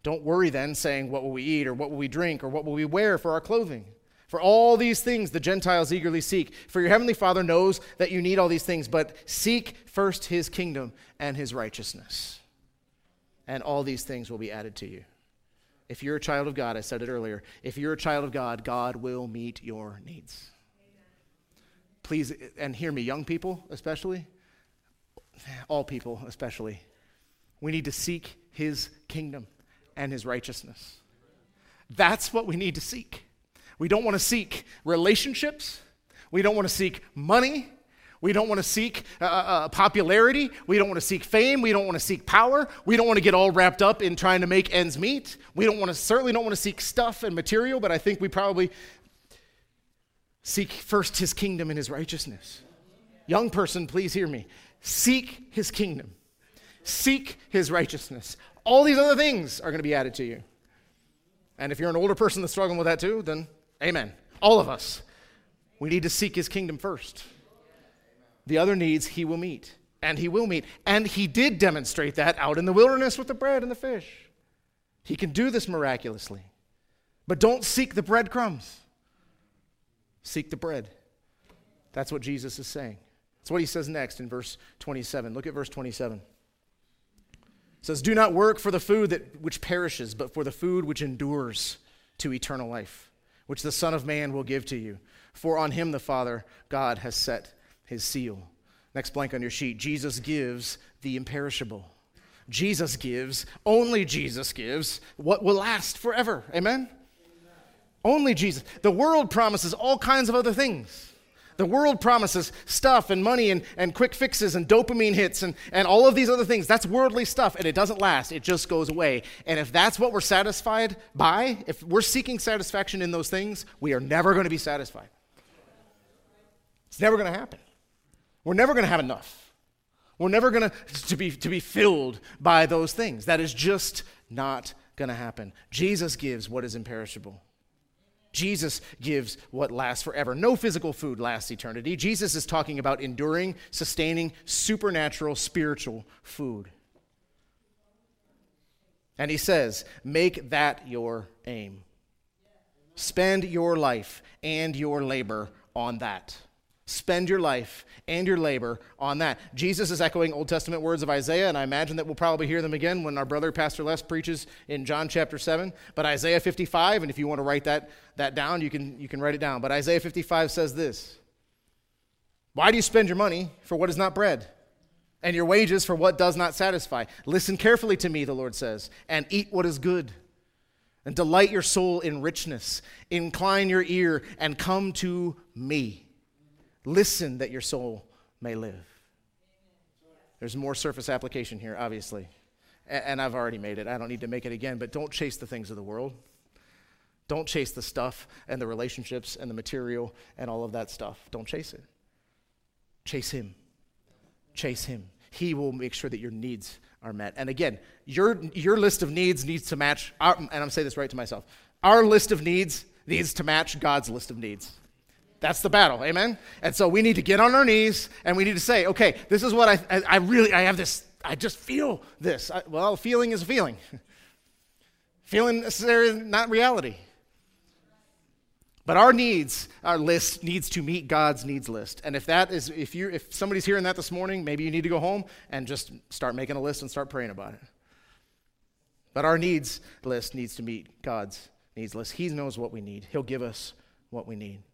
Don't worry then, saying, what will we eat, or what will we drink, or what will we wear for our clothing? For all these things the Gentiles eagerly seek. For your heavenly Father knows that you need all these things, but seek first his kingdom and his righteousness, and all these things will be added to you. If you're a child of God, I said it earlier, if you're a child of God, God will meet your needs. Please, and hear me, young people especially, all people especially, we need to seek his kingdom and his righteousness. That's what we need to seek. We don't want to seek relationships. We don't want to seek money. We don't want to seek uh, uh, popularity. We don't want to seek fame. We don't want to seek power. We don't want to get all wrapped up in trying to make ends meet. We don't want to, certainly don't want to seek stuff and material, but I think we probably seek first his kingdom and his righteousness. Young person, please hear me. Seek his kingdom. Seek his righteousness. All these other things are going to be added to you. And if you're an older person that's struggling with that too, then amen. All of us. We need to seek his kingdom first. The other needs he will meet. And he will meet. And he did demonstrate that out in the wilderness with the bread and the fish. He can do this miraculously. But don't seek the breadcrumbs. Seek the bread. That's what Jesus is saying. That's what he says next in verse twenty-seven. Look at verse twenty-seven. It says, do not work for the food that which perishes, but for the food which endures to eternal life, which the Son of Man will give to you. For on him the Father, God, has set his seal. Next blank on your sheet. Jesus gives the imperishable. Jesus gives, only Jesus gives, what will last forever. Amen? Amen? Only Jesus. The world promises all kinds of other things. The world promises stuff and money and, and quick fixes and dopamine hits and, and all of these other things. That's worldly stuff, and it doesn't last. It just goes away. And if that's what we're satisfied by, if we're seeking satisfaction in those things, we are never going to be satisfied. It's never going to happen. We're never going to have enough. We're never going to, to be, to be filled by those things. That is just not going to happen. Jesus gives what is imperishable. Jesus gives what lasts forever. No physical food lasts eternity. Jesus is talking about enduring, sustaining, supernatural, spiritual food. And he says, make that your aim. Spend your life and your labor on that. Spend your life and your labor on that. Jesus is echoing Old Testament words of Isaiah, and I imagine that we'll probably hear them again when our brother Pastor Les preaches in John chapter seven. But Isaiah fifty-five, and if you want to write that, that down, you can, you can write it down. But Isaiah fifty-five says this: why do you spend your money for what is not bread, and your wages for what does not satisfy? Listen carefully to me, the Lord says, and eat what is good, and delight your soul in richness. Incline your ear and come to me. Listen that your soul may live. There's more surface application here, obviously. And I've already made it. I don't need to make it again. But don't chase the things of the world. Don't chase the stuff and the relationships and the material and all of that stuff. Don't chase it. Chase him. Chase him. He will make sure that your needs are met. And again, your, your list of needs needs to match, our, and I'm saying this right to myself, our list of needs needs to match God's list of needs. That's the battle, amen? And so we need to get on our knees and we need to say, okay, this is what I, I, I really, I have this, I just feel this. I, well, feeling is a feeling. Feeling necessarily not reality. But our needs, our list needs to meet God's needs list. And if that is, if you, if somebody's hearing that this morning, maybe you need to go home and just start making a list and start praying about it. But our needs list needs to meet God's needs list. He knows what we need. He'll give us what we need.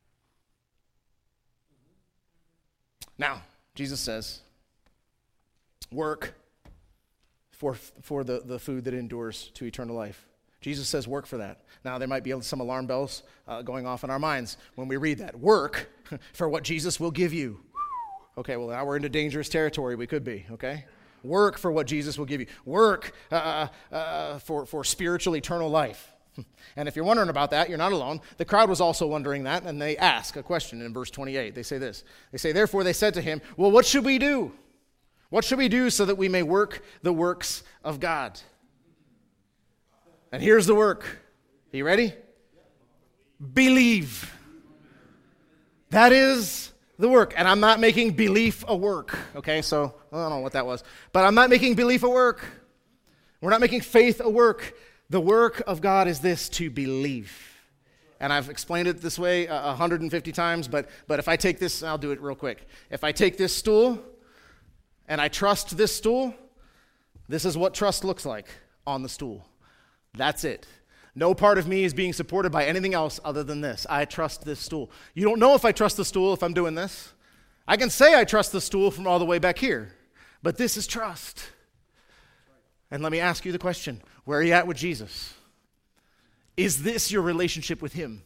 Now, Jesus says, work for, for the, the food that endures to eternal life. Jesus says work for that. Now, there might be some alarm bells uh, going off in our minds when we read that. Work for what Jesus will give you. Okay, well, now we're into dangerous territory. We could be, okay? Work for what Jesus will give you. Work uh, uh, for, for spiritual eternal life. And if you're wondering about that, you're not alone. The crowd was also wondering that, and they ask a question in verse twenty-eight. They say this. They say, therefore they said to him, well, what should we do? What should we do so that we may work the works of God? And here's the work. Are you ready? Believe. That is the work. And I'm not making belief a work. Okay, so I don't know what that was. But I'm not making belief a work. We're not making faith a work. The work of God is this, to believe. And I've explained it this way uh, one hundred fifty times, but, but if I take this, I'll do it real quick. If I take this stool and I trust this stool, this is what trust looks like on the stool. That's it. No part of me is being supported by anything else other than this. I trust this stool. You don't know if I trust the stool if I'm doing this. I can say I trust the stool from all the way back here, but this is trust. And let me ask you the question, where are you at with Jesus? Is this your relationship with him?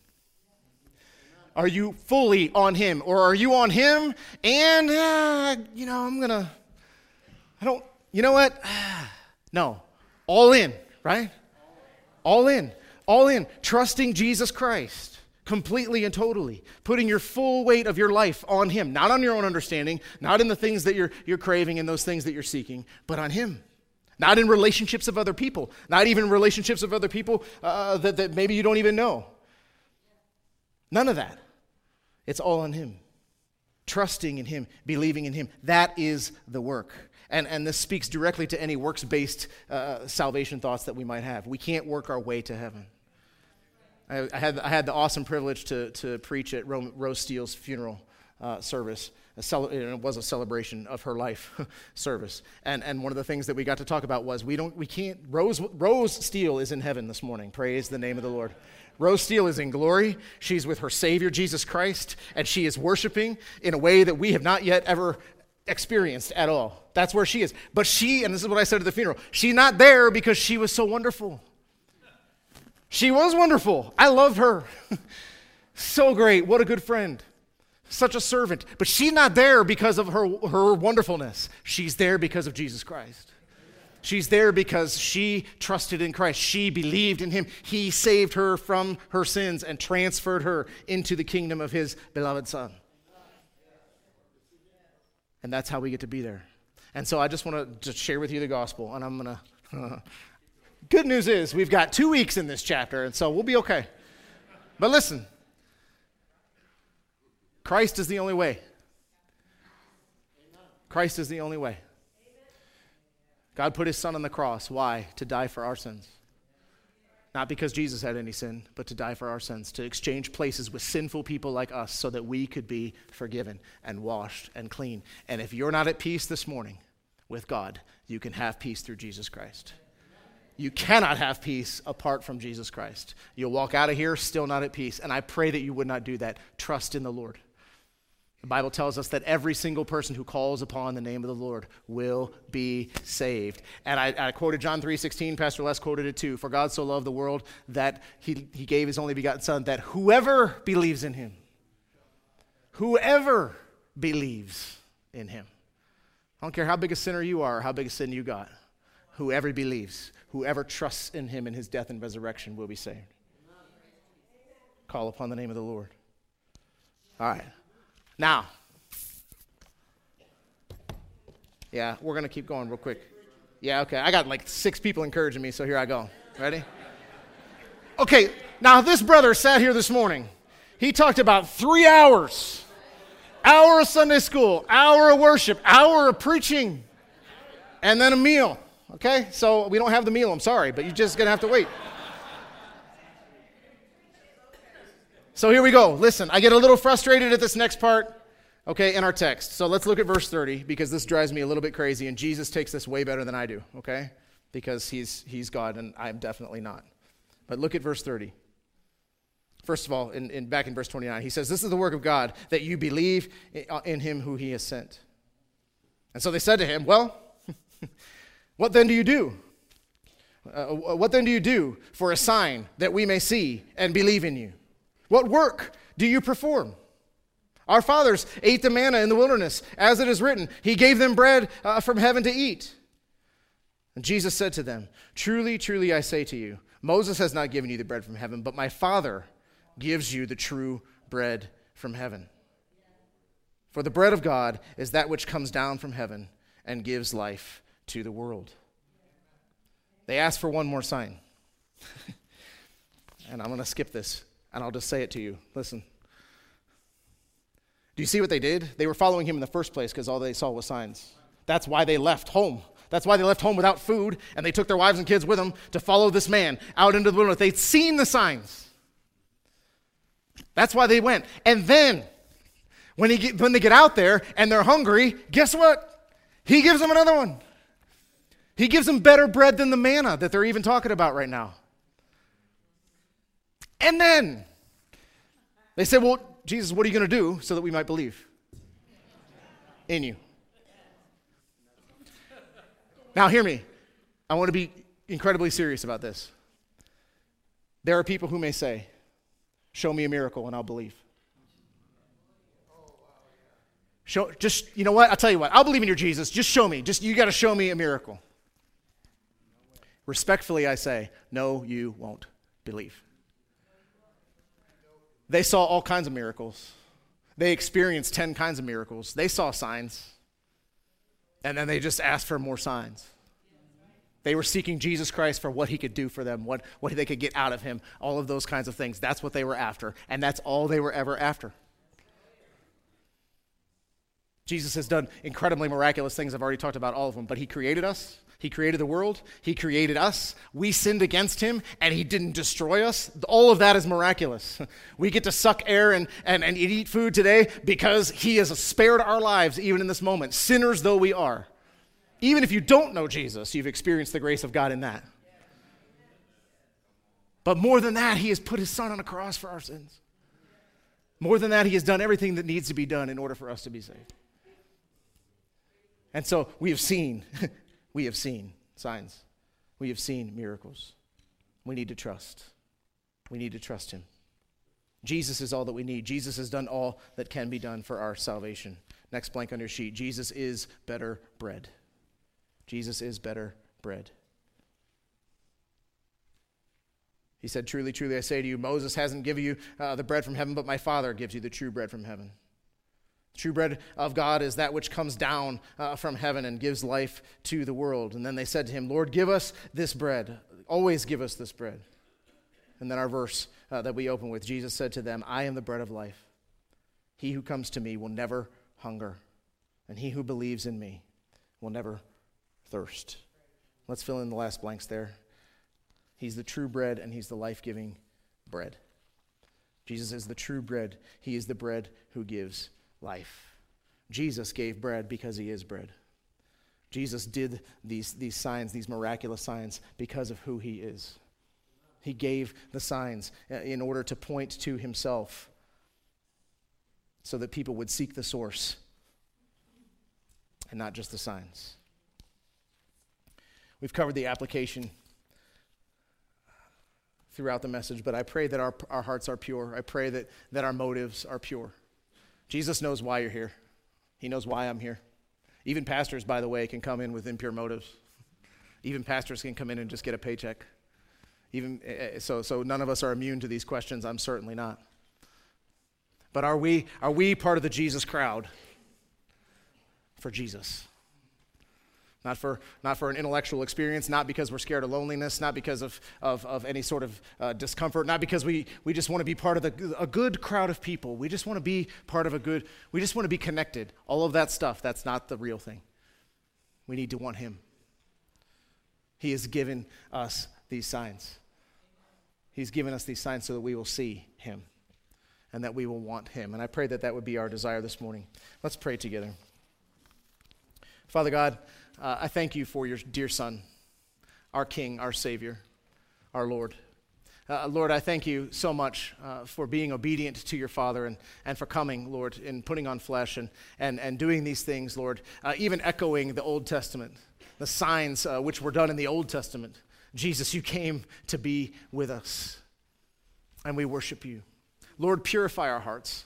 Are you fully on him? Or are you on him and, uh, you know, I'm going to, I don't, you know what? No, all in, right? All in, all in, trusting Jesus Christ completely and totally, putting your full weight of your life on him, not on your own understanding, not in the things that you're, you're craving and those things that you're seeking, but on him. Not in relationships of other people. Not even relationships of other people uh, that, that maybe you don't even know. None of that. It's all on him. Trusting in him, believing in him. That is the work. And, and this speaks directly to any works-based uh, salvation thoughts that we might have. We can't work our way to heaven. I, I, had, I had the awesome privilege to, to preach at Rose, Rose Steele's funeral uh, service. A cel- it was a celebration of her life service, and and one of the things that we got to talk about was we don't we can't Rose Rose Steele is in heaven this morning. Praise the name of the Lord. Rose Steele is in glory. She's with her Savior Jesus Christ, and she is worshiping in a way that we have not yet ever experienced at all. That's where she is. But she, and this is what I said at the funeral, she's not there because she was so wonderful. She was wonderful. I loved her. So great. What a good friend. Such a servant. But she's not there because of her, her wonderfulness. She's there because of Jesus Christ. She's there because she trusted in Christ. She believed in him. He saved her from her sins and transferred her into the kingdom of his beloved Son. And that's how we get to be there. And so I just want to just share with you the gospel. And I'm going to... Good news is we've got two weeks in this chapter, and so we'll be okay. But listen. Christ is the only way. Christ is the only way. God put his son on the cross. Why? To die for our sins. Not because Jesus had any sin, but to die for our sins, to exchange places with sinful people like us so that we could be forgiven and washed and clean. And if you're not at peace this morning with God, you can have peace through Jesus Christ. You cannot have peace apart from Jesus Christ. You'll walk out of here still not at peace. And I pray that you would not do that. Trust in the Lord. The Bible tells us that every single person who calls upon the name of the Lord will be saved. And I, I quoted John three sixteen. Pastor Les quoted it too. For God so loved the world that he, he gave his only begotten Son, that whoever believes in him, whoever believes in him, I don't care how big a sinner you are or how big a sin you got, whoever believes, whoever trusts in him and his death and resurrection will be saved. Call upon the name of the Lord. All right. Now, yeah, we're going to keep going real quick. Yeah, okay. I got like six people encouraging me, so here I go. Ready? Okay, now this brother sat here this morning. He talked about three hours. Hour of Sunday school, hour of worship, hour of preaching, and then a meal. Okay? So we don't have the meal, I'm sorry, but you're just going to have to wait. So here we go. Listen, I get a little frustrated at this next part, okay, in our text. So let's look at verse thirty, because this drives me a little bit crazy, and Jesus takes this way better than I do, okay? Because he's he's God, and I'm definitely not. But look at verse thirty. First of all, in, in back in verse twenty-nine, he says, this is the work of God, that you believe in him who he has sent. And so they said to him, well, what then do you do? Uh, what then do you do for a sign that we may see and believe in you? What work do you perform? Our fathers ate the manna in the wilderness, as it is written, he gave them bread uh, from heaven to eat. And Jesus said to them, truly, truly, I say to you, Moses has not given you the bread from heaven, but my Father gives you the true bread from heaven. For the bread of God is that which comes down from heaven and gives life to the world. They asked for one more sign. And I'm going to skip this. And I'll just say it to you. Listen. Do you see what they did? They were following him in the first place because all they saw was signs. That's why they left home. That's why they left home without food, and they took their wives and kids with them to follow this man out into the wilderness. They'd seen the signs. That's why they went. And then, when, he get, when they get out there and they're hungry, guess what? He gives them another one. He gives them better bread than the manna that they're even talking about right now. And then, they said, well, Jesus, what are you going to do so that we might believe in you? Now, hear me. I want to be incredibly serious about this. There are people who may say, show me a miracle and I'll believe. Show, just, you know what? I'll tell you what. I'll believe in your Jesus. Just show me. Just, you got to show me a miracle. Respectfully, I say, no, you won't believe. They saw all kinds of miracles. They experienced ten kinds of miracles. They saw signs. And then they just asked for more signs. They were seeking Jesus Christ for what he could do for them, what, what they could get out of him, all of those kinds of things. That's what they were after, and that's all they were ever after. Jesus has done incredibly miraculous things. I've already talked about all of them, but he created us. He created the world. He created us. We sinned against him, and he didn't destroy us. All of that is miraculous. We get to suck air and, and, and eat food today because he has spared our lives even in this moment, sinners though we are. Even if you don't know Jesus, you've experienced the grace of God in that. But more than that, he has put his son on a cross for our sins. More than that, he has done everything that needs to be done in order for us to be saved. And so we have seen, we have seen signs. We have seen miracles. We need to trust. We need to trust him. Jesus is all that we need. Jesus has done all that can be done for our salvation. Next blank on your sheet. Jesus is better bread. Jesus is better bread. He said, truly, truly, I say to you, Moses hasn't given you uh, the bread from heaven, but my Father gives you the true bread from heaven. The true bread of God is that which comes down uh, from heaven and gives life to the world. And then they said to him, Lord, give us this bread. Always give us this bread. And then our verse uh, that we open with, Jesus said to them, I am the bread of life. He who comes to me will never hunger, and he who believes in me will never thirst. Let's fill in the last blanks there. He's the true bread, and he's the life-giving bread. Jesus is the true bread. He is the bread who gives life. Jesus gave bread because he is bread. Jesus did these, these signs, these miraculous signs, because of who he is. He gave the signs in order to point to himself so that people would seek the source and not just the signs. We've covered the application throughout the message, but I pray that our, our hearts are pure. I pray that, that our motives are pure. Jesus knows why you're here. He knows why I'm here. Even pastors, by the way, can come in with impure motives. Even pastors can come in and just get a paycheck. Even so, so none of us are immune to these questions. I'm certainly not. But are we are we part of the Jesus crowd? For Jesus. Not for not for an intellectual experience, not because we're scared of loneliness, not because of, of, of any sort of uh, discomfort, not because we, we just want to be part of the, a good crowd of people. We just want to be part of a good, we just want to be connected. All of that stuff, that's not the real thing. We need to want him. He has given us these signs. He's given us these signs so that we will see him and that we will want him. And I pray that that would be our desire this morning. Let's pray together. Father God, Uh, I thank you for your dear Son, our King, our Savior, our Lord. Uh, Lord, I thank you so much uh, for being obedient to your Father and, and for coming, Lord, and putting on flesh and, and, and doing these things, Lord, uh, even echoing the Old Testament, the signs uh, which were done in the Old Testament. Jesus, you came to be with us, and we worship you. Lord, purify our hearts.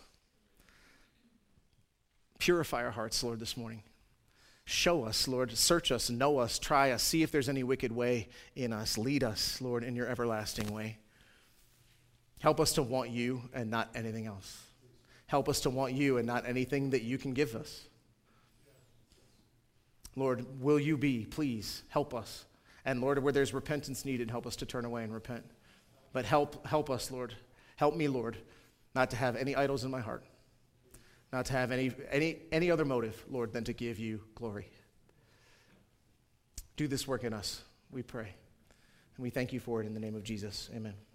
Purify our hearts, Lord, this morning. Show us, Lord, search us, know us, try us, see if there's any wicked way in us. Lead us, Lord, in your everlasting way. Help us to want you and not anything else. Help us to want you and not anything that you can give us. Lord, will you be, please, help us. And Lord, where there's repentance needed, help us to turn away and repent. But help, help us, Lord. Help me, Lord, not to have any idols in my heart. Not to have any, any, any other motive, Lord, than to give you glory. Do this work in us, we pray. And we thank you for it in the name of Jesus. Amen.